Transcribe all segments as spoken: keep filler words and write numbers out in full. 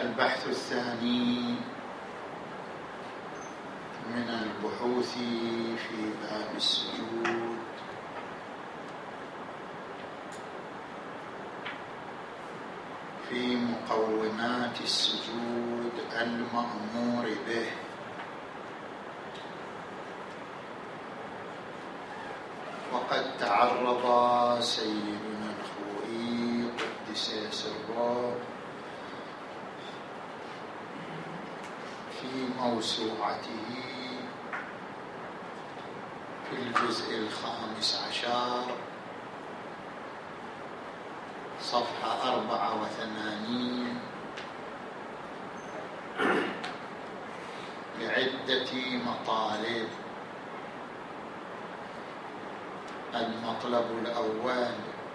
البحث الثاني من البحوث في باب السجود في مقومات السجود المأمور به. وقد تعرض سيدنا الخوئي قدس سره في موسوعته في الجزء الخامس عشر صفحة أربعة وثمانين بعدة مطالب. المطلب الأول: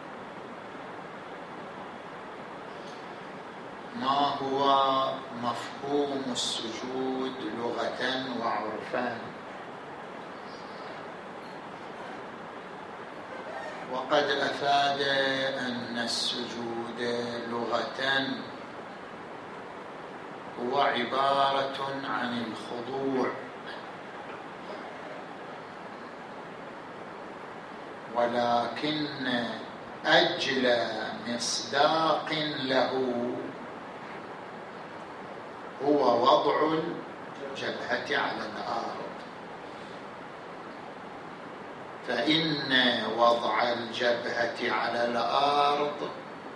ما هو مفهوم السجود لغة وعرفا؟ وقد أفاد أن السجود لغة هو عبارة عن الخضوع، ولكن أجل مصداق له هو وضع الجبهة على الأرض، فإن وضع الجبهة على الأرض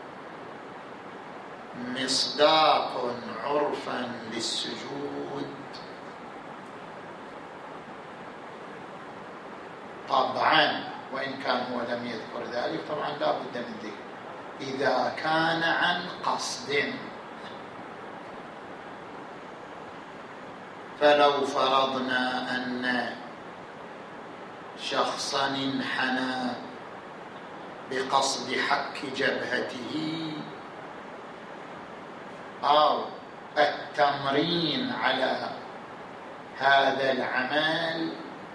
مصداق عرفا للسجود، طبعا وإن كان هو لم يذكر ذلك، طبعا لا بد من ذكر إذا كان عن قصد. فلو فرضنا أن شخصا انحنى بقصد حك جبهته أو التمرين على هذا العمل،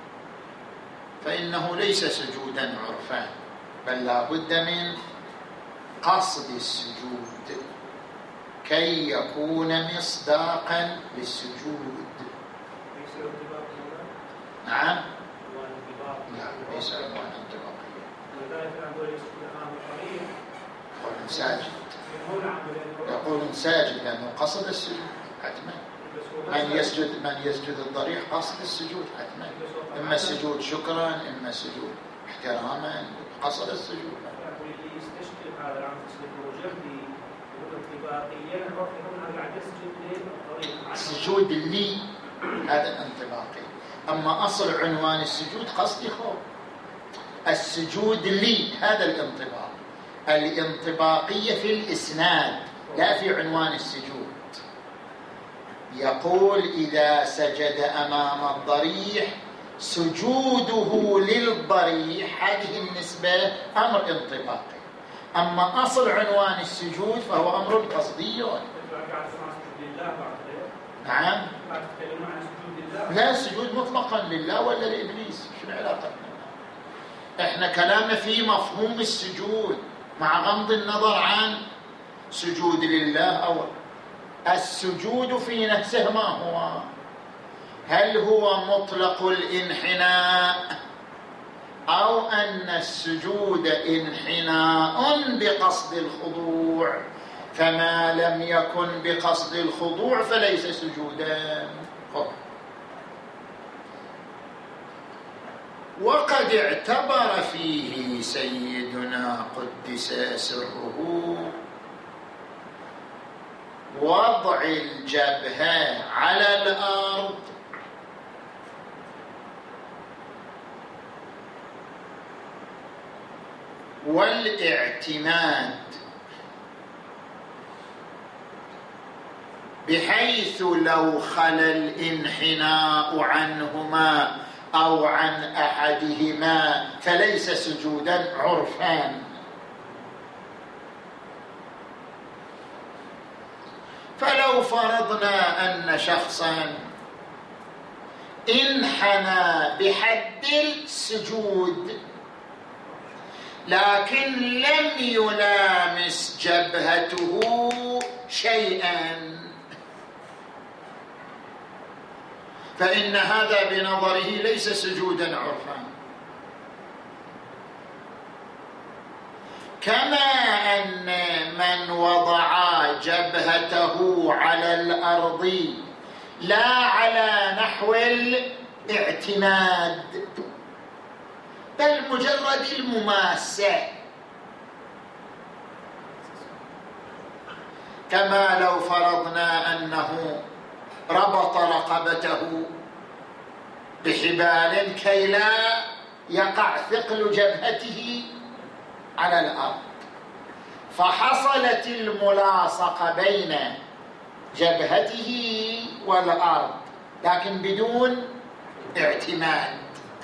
فإنه ليس سجودا عرفا، بل لا بد من قصد السجود كي يكون مصداقا للسجود. نعم، لا ليس عنوان انطباقية. يقول ساجد، يقول ساجد لأنه قصد السجود حتما. من يسجد من يسجد الضريح قصد السجود حتما، إما السجود شكرا إما السجود احتراما، قصد السجود. السجود اللي هذا الانطباقي، أما أصل عنوان السجود قصد خوف. السجود لي هذا الانطباق، الانطباقية في الإسناد لا في عنوان السجود. يقول إذا سجد أمام الضريح سجوده للضريح، هذه النسبة أمر انطباقي، أما أصل عنوان السجود فهو أمر قصدي. نعم، لا سجود مطلقا لله ولا لإبليس، شنو علاقتنا؟ احنا كلامنا في مفهوم السجود مع غض النظر عن سجود لله أو السجود في نفسه. ما هو؟ هل هو مطلق الانحناء أو أن السجود انحناء بقصد الخضوع؟ فما لم يكن بقصد الخضوع فليس سجودا. وقد اعتبر فيه سيدنا قدس سره وضع الجبهة على الأرض والاعتماد، بحيث لو خلا الانحناء عنهما أو عن أحدهما فليس سجودا عرفان. فلو فرضنا أن شخصا انحنى بحد السجود لكن لم يلامس جبهته شيئا، فإن هذا بنظره ليس سجودا عرفا. كما أن من وضع جبهته على الأرض لا على نحو الاعتماد بل مجرد المماسة، كما لو فرضنا أنه ربط رقبته بحبال كي لا يقع ثقل جبهته على الأرض، فحصلت الملاصقة بين جبهته والأرض لكن بدون اعتماد،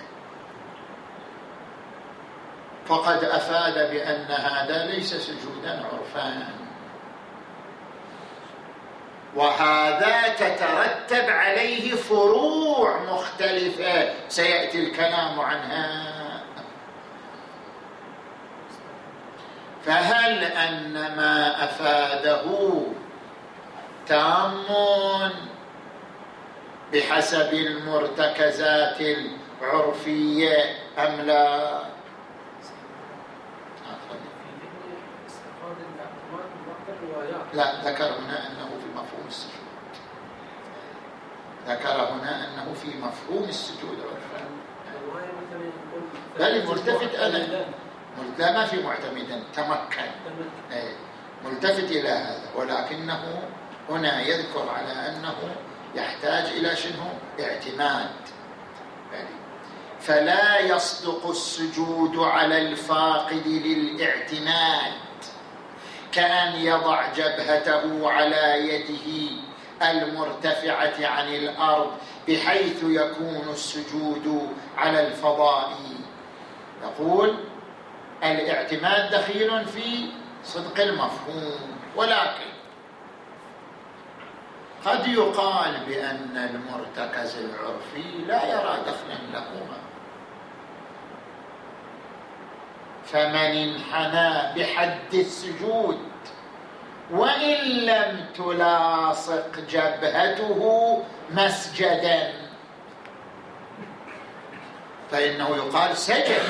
فقد أفاد بأن هذا ليس سجودا عرفان. وهذا تترتب عليه فروع مختلفة سيأتي الكلام عنها. فهل أن ما أفاده تام بحسب المرتكزات العرفية أم لا؟ لا، ذكر هنا أنه في مفهوم السجود، ذكر هنا أنه في مفهوم السجود عرفا. بل ملتفت أنا لا ما في معتمدا تمكن ملتفت إلى هذا، ولكنه هنا يذكر على أنه يحتاج إلى شنو؟ اعتماد. فلا يصدق السجود على الفاقد للاعتماد كأن يضع جبهته على يده المرتفعة عن الأرض بحيث يكون السجود على الفضاء. يقول الاعتماد دخيل في صدق المفهوم، ولكن قد يقال بأن المرتكز العرفي لا يرى دخلا لهما، فمن انحنى بحد السجود وإن لم تلاصق جبهته مسجدا فإنه يقال سجد.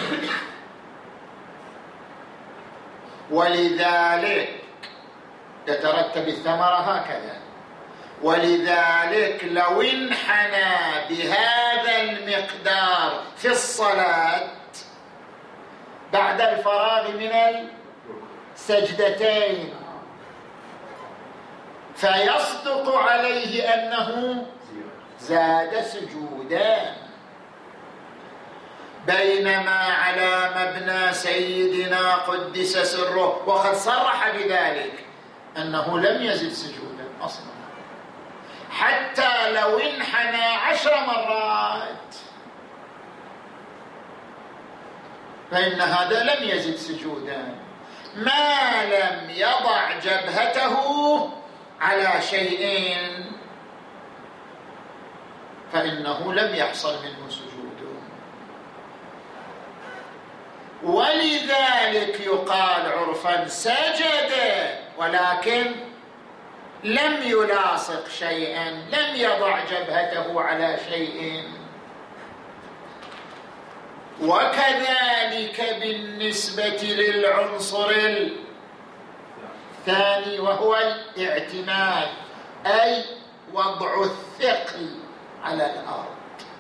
ولذلك يترتب الثمرة هكذا، ولذلك لو انحنى بهذا المقدار في الصلاة بعد الفراغ من السجدتين فيصدق عليه أنه زاد سجودا، بينما على مبنى سيدنا قدس سره وقد صرح بذلك أنه لم يزد سجودا أصلا، حتى لو انحنى عشر مرات فإن هذا لم يزد سجودا ما لم يضع جبهته على شيء، فإنه لم يحصل منه سجود. ولذلك يقال عرفا سجد ولكن لم يلاصق شيئا، لم يضع جبهته على شيء. وكذلك بالنسبة للعنصر الثاني وهو الاعتماد، أي وضع الثقل على الأرض،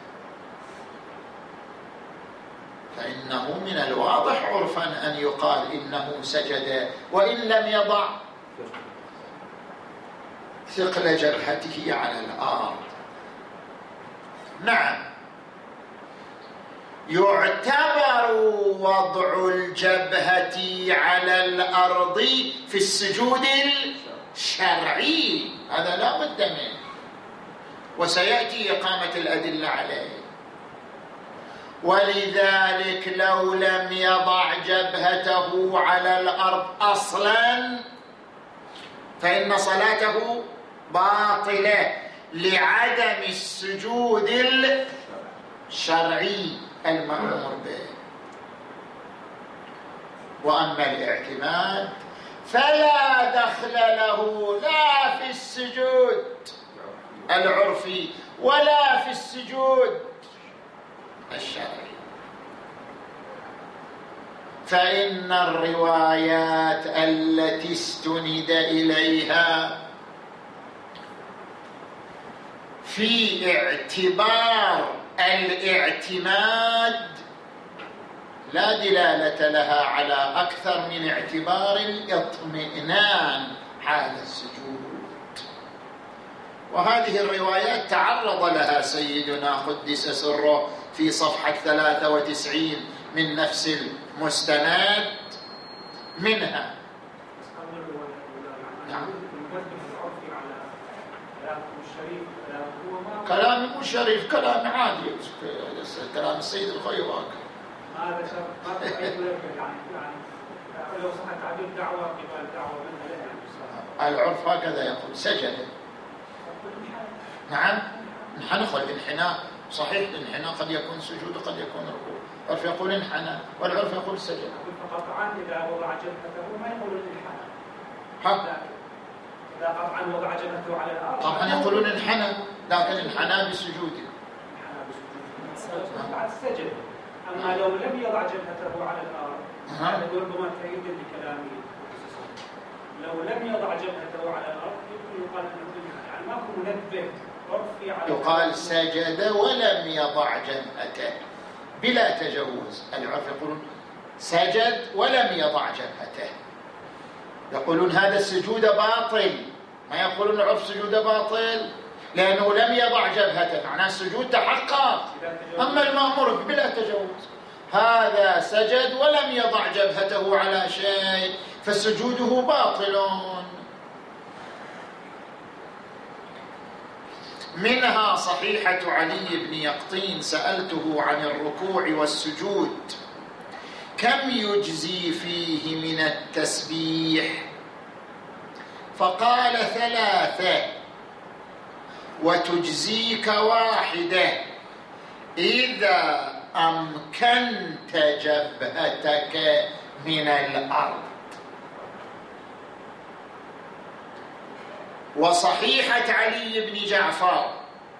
فإنه من الواضح عرفا أن يقال إنه سجد وإن لم يضع ثقل جبهته على الأرض. نعم، يعتبر وضع الجبهة على الأرض في السجود الشرعي، هذا لا بد منه وسيأتي إقامة الأدلة عليه. ولذلك لو لم يضع جبهته على الأرض أصلا فإن صلاته باطلة لعدم السجود الشرعي المأمور به. وأما الاعتماد فلا دخل له لا في السجود العرفي ولا في السجود الشرعي. فإن الروايات التي استند إليها في اعتبار الاعتماد لا دلالة لها على أكثر من اعتبار الاطمئنان حال السجود. وهذه الروايات تعرض لها سيدنا قدس سره في صفحة ثلاثة وتسعين من نفس المستند. منها نعم. كلام مو شريف، كلام عادي، كلام السيد الخيواك. هذا شرط ما في أي ملكة يعني يعني لو صح تعبير دعوة قبل دعوة منها يعني. العرف هكذا يقول سجد. نعم نحن الانحناء صحيح، الانحناء قد يكون سجود وقد يكون ركوع. العرف يقول انحنى والعرف يقول سجد. قطعا إذا وضع جبهته ما يقولون انحنى. ها؟ إذا قطعا وضع جبهته على الأرض طبعا يقولون انحنى، لكن انحنى بسجوده. انحنى بسجوده. بعد السجد. أما لو لم يضع جبهته على الأرض هذا ربما تأييد بكلامه. لو لم يضع جبهته على الأرض يمكن يقال أنه يعني ماكو منبه عرفي على يقال سجد ولم يضع جبهته بلا تجوز. العرف يقولون سجد ولم يضع جبهته، يقولون هذا السجود باطل، ما يقولون العرف سجود باطل لأنه لم يضع جبهته، معناه السجود تحقق. أما المأمور بلا تجوز هذا سجد ولم يضع جبهته على شيء فسجوده باطل. منها صحيحة علي بن يقطين سألته عن الركوع والسجود كم يجزي فيه من التسبيح؟ فقال ثلاثة وتجزيك واحدة إذا أمكنت جبهتك من الأرض. وصحيحة علي بن جعفر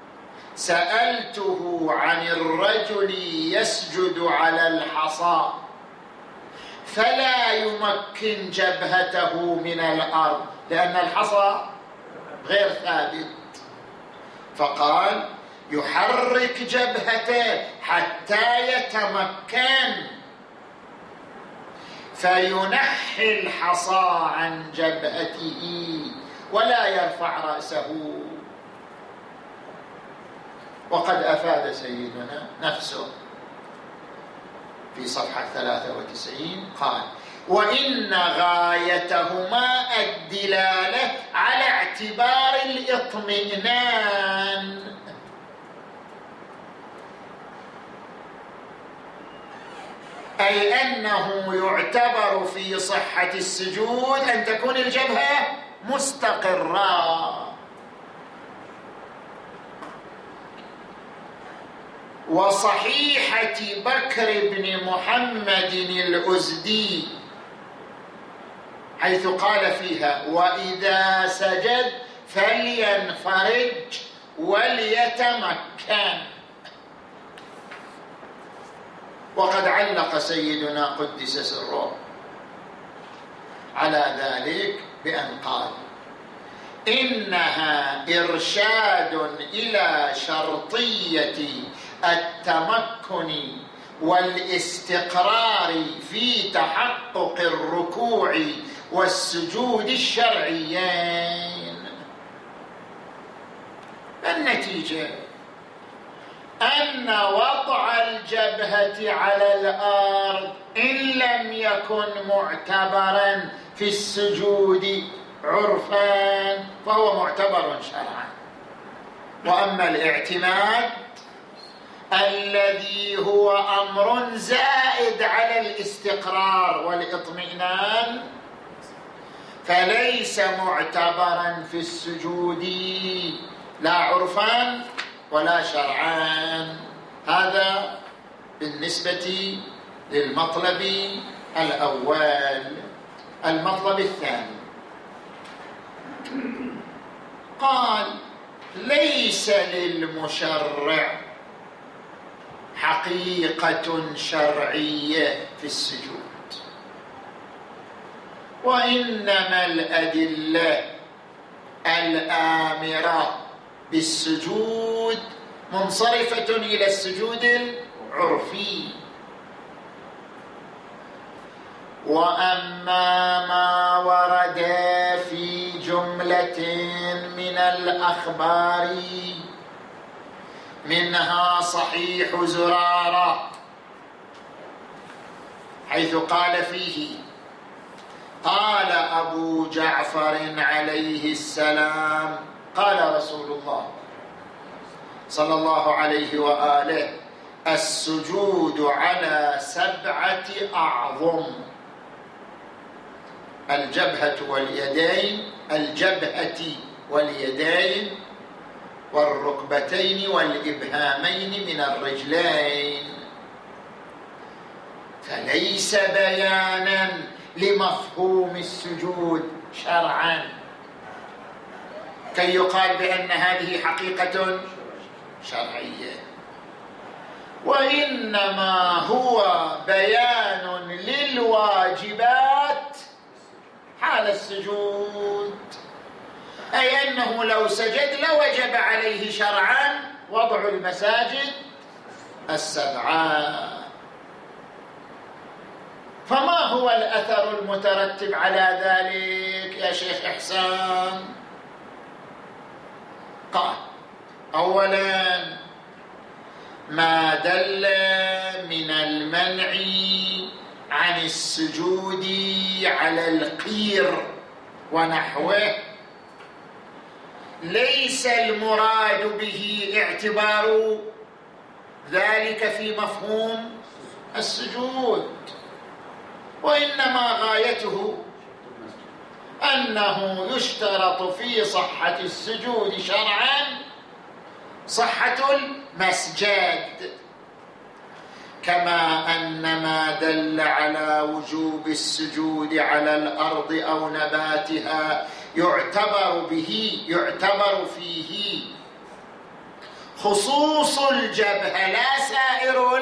سألته عن الرجل يسجد على الحصى فلا يمكن جبهته من الأرض لأن الحصى غير ثابت، فقال يحرك جبهته حتى يتمكن فينحي الحصى عن جبهته ولا يرفع رأسه. وقد أفاد سيدنا نفسه في صفحة ثلاثة وتسعين قال وإن غايتهما الدلالة على اعتبار الاطمئنان، أي أنه يعتبر في صحة السجود أن تكون الجبهة مستقرة. وصحيحة بكر بن محمد الأزدي حيث قال فيها وإذا سجد فلينفرج وليتمكن. وقد علق سيدنا قدس سره على ذلك بأن قال إنها إرشاد إلى شرطية التمكن والاستقرار في تحقق الركوع والسجود الشرعيين. النتيجة أن وضع الجبهة على الأرض إن لم يكن معتبرا في السجود عرفا فهو معتبر شرعا. وأما الاعتماد الذي هو أمر زائد على الاستقرار والإطمئنان فليس معتبرا في السجود لا عرفا ولا شرعا. هذا بالنسبة للمطلب الأول. المطلب الثاني قال ليس للمشرع حقيقة شرعية في السجود، وإنما الأدلة الآمرة بالسجود منصرفة إلى السجود العرفي. وأما ما ورد في جملة من الأخبار منها صحيح زرارة حيث قال فيه: قال أبو جعفر عليه السلام: قال رسول الله صلى الله عليه وآله: السجود على سبعة أعظم: الجبهة واليدين الجبهة واليدين والركبتين والإبهامين من الرجلين. فليس بيانا لمفهوم السجود شرعا كي يقال بأن هذه حقيقة شرعية، وإنما هو بيان للواجبات حال السجود، أي أنه لو سجد لوجب عليه شرعا وضع المساجد السبعة. فما هو الأثر المترتب على ذلك يا شيخ إحسان؟ قال: أولا ما دل من المنع عن السجود على القير ونحوه ليس المراد به اعتبار ذلك في مفهوم السجود، وإنما غايته أنه يشترط في صحة السجود شرعا صحة المسجد، كما أن ما دل على وجوب السجود على الأرض أو نباتها يعتبر به يعتبر فيه خصوص الجبهة لا سائر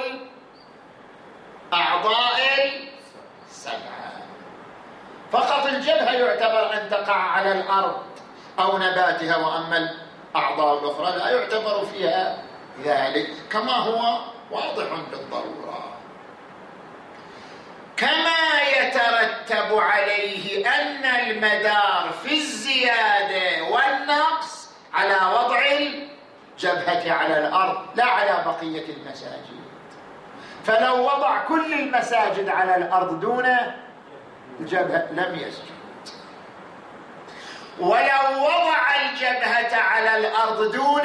الأعضاء السبعة، فقط الجبهة يعتبر أن تقع على الأرض أو نباتها، وأما الأعضاء الأخرى لا يعتبر فيها ذلك، كما هو واضح بالضرورة. كما يترتب عليه أن المدار في الزيادة والنقص على وضع الجبهة على الأرض لا على بقية المساجد، فلو وضع كل المساجد على الأرض دون الجبهة لم يسجد، ولو وضع الجبهة على الأرض دون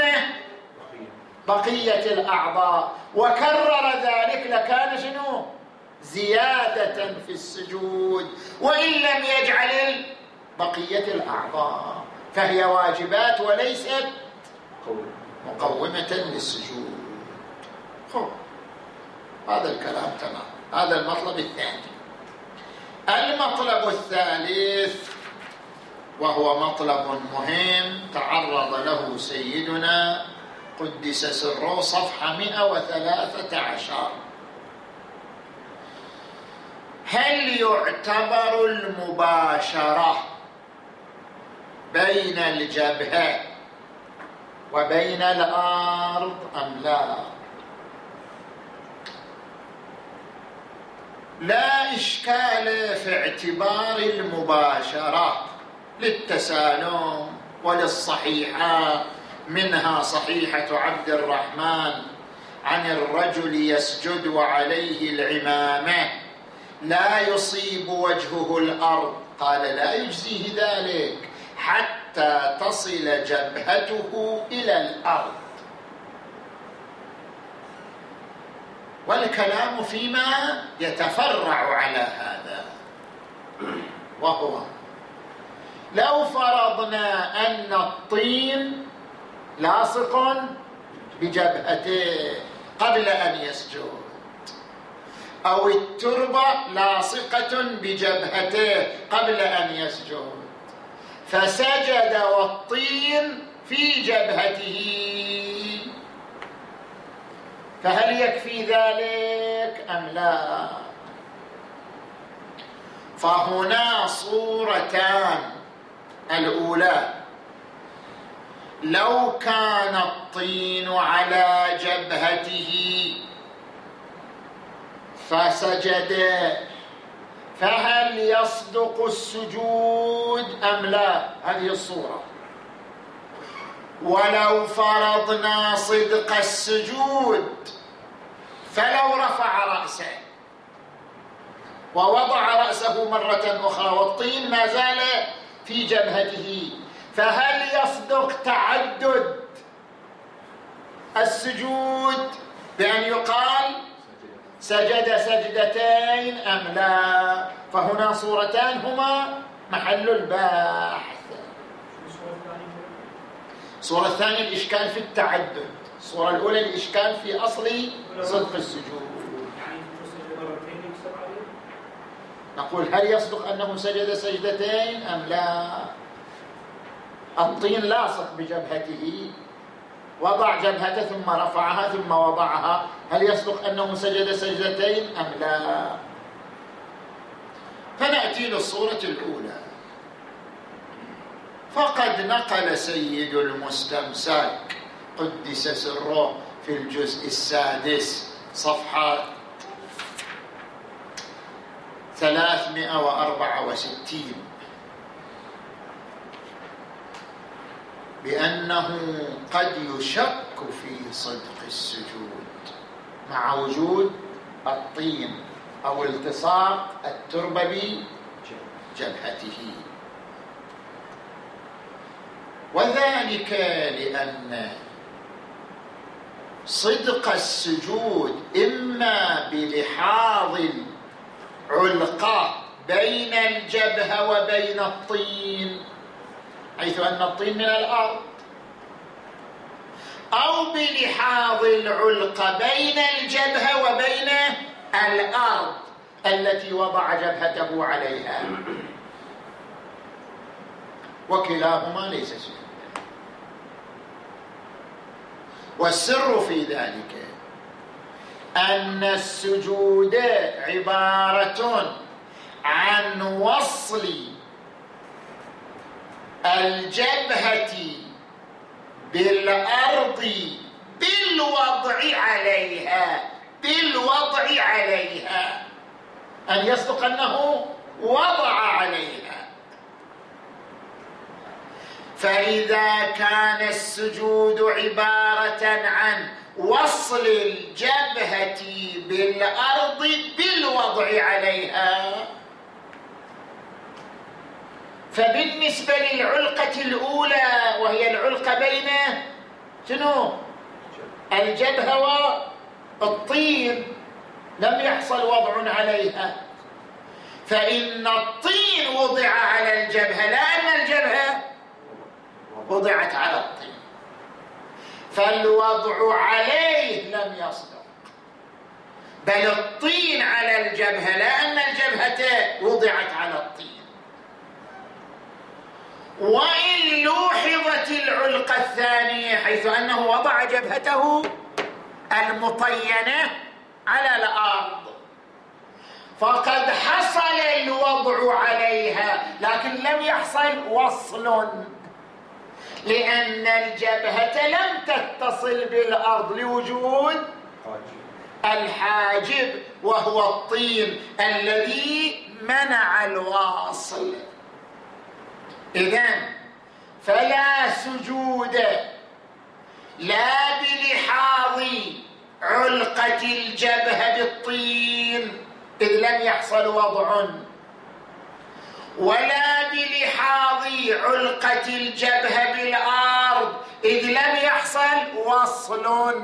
بقية الأعضاء وكرر ذلك لكان شنو؟ زيادة في السجود، وإن لم يجعل بقية الأعضاء، فهي واجبات وليست مقومة للسجود. خب هذا الكلام تمام. هذا المطلب الثاني. المطلب الثالث وهو مطلب مهم تعرض له سيدنا قدس سره، صفحة مئة وثلاثة عشر: هل يعتبر المباشرة بين الجبهة وبين الأرض أم لا؟ لا إشكال في اعتبار المباشرة للتسالم وللصحيحة، منها صحيحة عبد الرحمن عن الرجل يسجد وعليه العمامة لا يصيب وجهه الأرض، قال لا يجزيه ذلك حتى تصل جبهته إلى الأرض. والكلام فيما يتفرع على هذا، وهو لو فرضنا أن الطين لاصق بجبهته قبل أن يسجد، أو التربة لاصقة بجبهته قبل أن يسجد، فسجد والطين في جبهته. فهل يكفي ذلك أم لا؟ فهنا صورتان. الأولى: لو كان الطين على جبهته فسجد، فهل يصدق السجود أم لا؟ هذه الصورة. ولو فرضنا صدق السجود، فلو رفع رأسه ووضع رأسه مرة أخرى والطين ما زال في جبهته، فهل يصدق تعدد السجود بأن يقال سجد سجدتين أم لا؟ فهنا صورتان هما محل البحث. الصورة الثانية الإشكال في التعدد، الصورة الأولى الإشكال في أصل صدق السجود. نقول هل يصدق أنه سجد سجدتين أم لا؟ الطين لاصق بجبهته، وضع جبهته ثم رفعها ثم وضعها، هل يصدق أنه سجد سجدتين أم لا؟ فنأتي للصورة الأولى. فقد نقل سيد المستمسك قدس سره في الجزء السادس صفحة ثلاثمائة وأربعة وستين بأنه قد يشك في صدق السجود مع وجود الطين أو التصاق التربة بجبهته، وذلك لأن صدق السجود إما بلحاظ العلقة بين الجبهة وبين الطين، حيث أن الطين من الأرض، أو بلحاظ العلقة بين الجبهة وبين الأرض التي وضع جبهته عليها، وكلاهما ليس سجودا. والسر في ذلك أن السجود عبارة عن وصل الجبهة بالأرض بالوضع عليها، بالوضع عليها، أن يصدق أنه وضع عليها. فإذا كان السجود عبارة عن وصل الجبهة بالأرض بالوضع عليها، فبالنسبة للعلقة الأولى وهي العلقة بين شنو؟ الجبهة والطين لم يحصل وضع عليها، فإن الطين وضع على الجبهة لا أن الجبهة وضعت على الطين، فالوضع عليه لم يصدق، بل الطين على الجبهة لا أن الجبهة وضعت على الطين. وإن لوحظت العلقة الثانية حيث أنه وضع جبهته المطينة على الأرض، فقد حصل الوضع عليها لكن لم يحصل وصل، لأن الجبهة لم تتصل بالأرض لوجود الحاجب وهو الطين الذي منع الواصل. إذن فلا سجود لا بلحاظ علقة الجبهة بالطين إذ لم يحصل وضع، ولا بلحاظ علقة الجبهة بالأرض إذ لم يحصل وصل.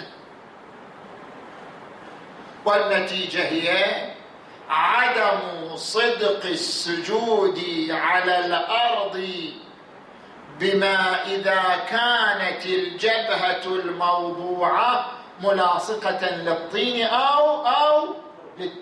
والنتيجة هي عدم صدق السجود على الأرض بما إذا كانت الجبهة الموضوعة ملاصقة للطين أو أو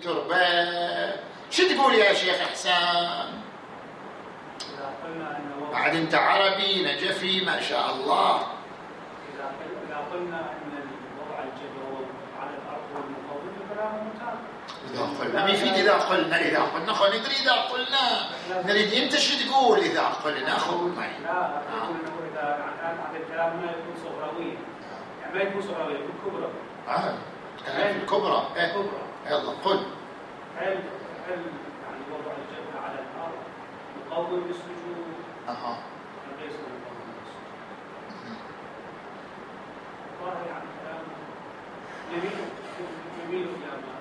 للتربة. شو تقول يا شيخ إحسان؟ إذا قلنا أن وضع بعد أنت عربي نجفي ما شاء الله. إذا قلنا أن الوضع الجبهة على الأرض والمقاومة فالكلام ممتاز. إذا قلنا ما يفيد إذا قلنا إذا قلنا خو ندري إذا قلنا نريد أنت شو تقول إذا قلنا خو معي. لا أقول إنه إذا هذا الكلام ما يكون صغروي يعني ما يكون صغروي يكون كبرى. آه كلام في الكبرى. إيه كبرى. يلا قل. هل هل يعني وضع الجبهة على الأرض مقاوم للسجود؟ أها. ليس مقاوم للسجود. والله يعني كلام يميل يميل إلى ما.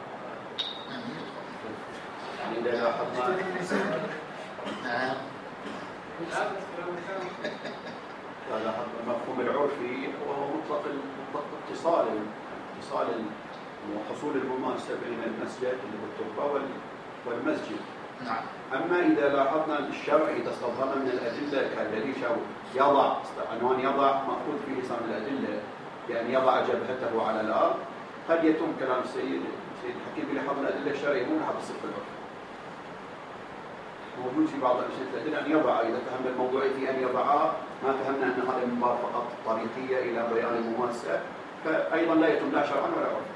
يعني إذا لاحظنا نعم إذا لاحظنا المفهوم العرفي وهو مطلق مطلق اتصال اتصال وحصول المماسة بين المسجد اللي هو التربة والمسجد. نعم. أما إذا لاحظنا الشرع إذا استظهرنا من الأدلة كالذي يضع عنوان يضع مأخوذ في لسان الأدلة بأن يضع جبهته على الأرض قد يتم كلام السيد السيد الحكيم بلحظ الأدلة الشرعية مو لحظ الصدق العرفي. موجود في بعض الأشياء الأدلة أن يضع إذا فهمنا الموضوعي في أن يضعها ما فهمنا أن هذا من باب فقط طريقية إلى بيان المماسة فأيضا لا يتم لا شرعا ولا عرفا.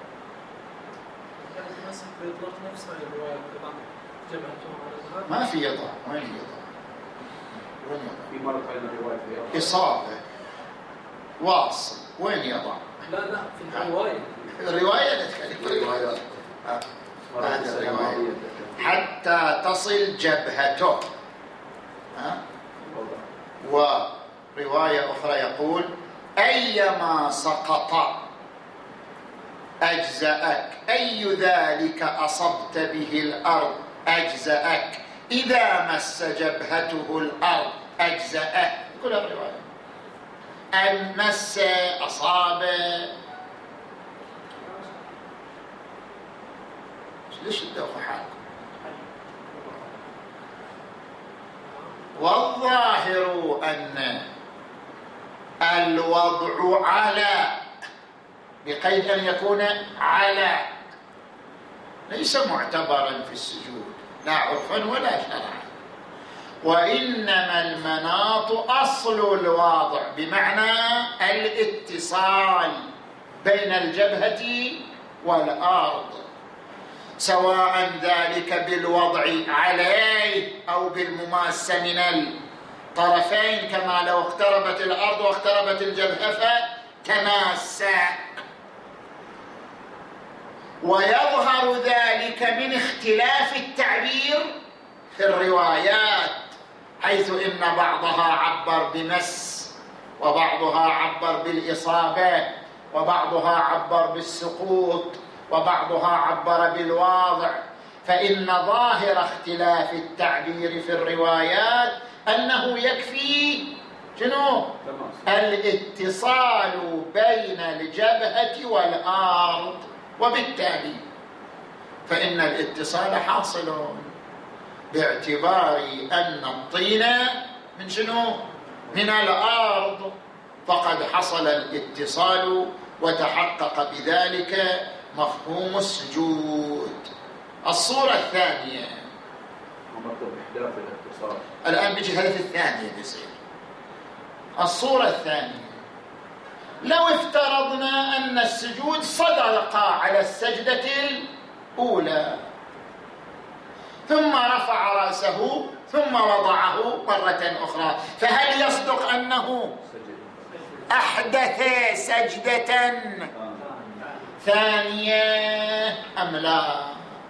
ما في يضع. وين يضع؟ وين يضع؟ في مرة علينا رواية في إصابة واصل وين يضع؟ لا لا في الرواية. الرواية نتكلم الرواية. هذا الرواية حتى تصل جبهته. ها؟ ورواية أخرى يقول أيما سقط أجزأك أي ذلك أصبت به الأرض أجزأك إذا مس جبهته الأرض أجزأه. كل الرواية أن مس أصاب. ليش تدوخوا حالكم؟ والظاهر أن الوضع على بقيد أن يكون على ليس معتبرا في السجود لا عرفا ولا شرعا، وإنما المناط أصل الواضع بمعنى الاتصال بين الجبهة والأرض، سواء ذلك بالوضع عليه أو بالمماسة من الطرفين، كما لو اقتربت الأرض واقتربت الجبهة فتماسا. ويظهر ذلك من اختلاف التعبير في الروايات، حيث إن بعضها عبر بمس وبعضها عبر بالإصابة وبعضها عبر بالسقوط وبعضها عبر بالواضع، فإن ظاهر اختلاف التعبير في الروايات أنه يكفي شنو؟ الاتصال بين الجبهة والأرض، وبالتالي فإن الاتصال حاصل باعتبار أن الطين من شنو؟ من الأرض، فقد حصل الاتصال وتحقق بذلك مفهوم السجود. الصورة الثانية الآن بيجي الهدف الثاني بيصير. الصورة الثانية لو افترضنا أن السجود صدق على السجدة الأولى ثم رفع رأسه ثم وضعه مرة أخرى، فهل يصدق أنه أحدث سجدة ثانية أم لا؟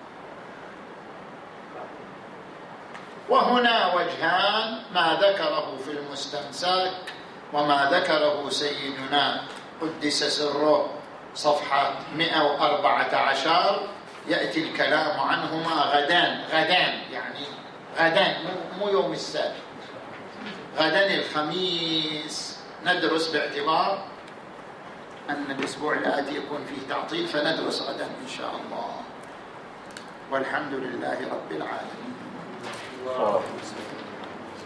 وهنا وجهان، ما ذكره في المستمساك وما ذكره سيدنا قدس سره صفحة مئة وأربعة عشر، يأتي الكلام عنهما غدان غدان يعني غدان مو يوم السبت، غدان الخميس ندرس باعتبار أن الأسبوع الآتي يكون فيه تعطيل، فندرس غدا إن شاء الله. والحمد لله رب العالمين.